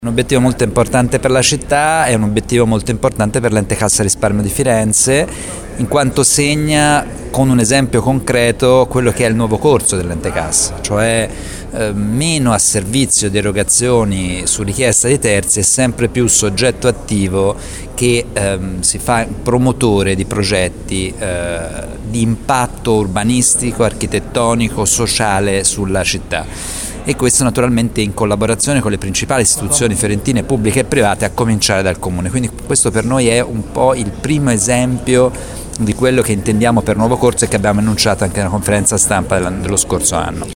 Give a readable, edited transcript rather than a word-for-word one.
Un obiettivo molto importante per la città è un obiettivo molto importante per l'Ente Cassa Risparmio di Firenze, in quanto segna con un esempio concreto quello che è il nuovo corso dell'Ente Cassa, cioè meno a servizio di erogazioni su richiesta di terzi e sempre più soggetto attivo che si fa promotore di progetti di impatto urbanistico, architettonico, sociale sulla città. E questo naturalmente in collaborazione con le principali istituzioni fiorentine pubbliche e private, a cominciare dal Comune. Quindi questo per noi è un po' il primo esempio di quello che intendiamo per nuovo corso e che abbiamo annunciato anche nella conferenza stampa dello scorso anno.